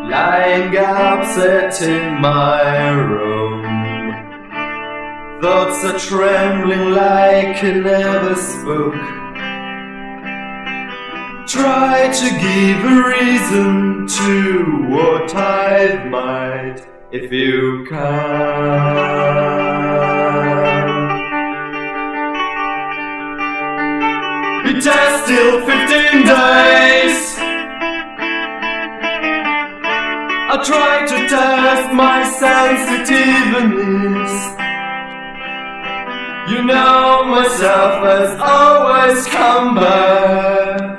lying upset in my room. Thoughts are trembling like I never spoke. Try to give a reason to what I might, if you can. It has still 15 days. I try to test my sensitiveness. You know myself has always come back.